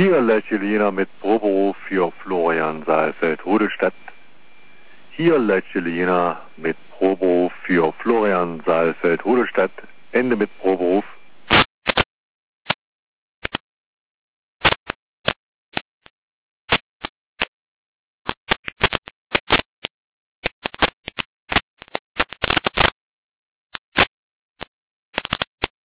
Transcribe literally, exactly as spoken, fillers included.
Hier Lechelina mit Proberuf für Florian Saalfeld-Rudelstadt. Hier Lechelina mit Proberuf für Florian Saalfeld-Rudelstadt. Ende mit Proberuf.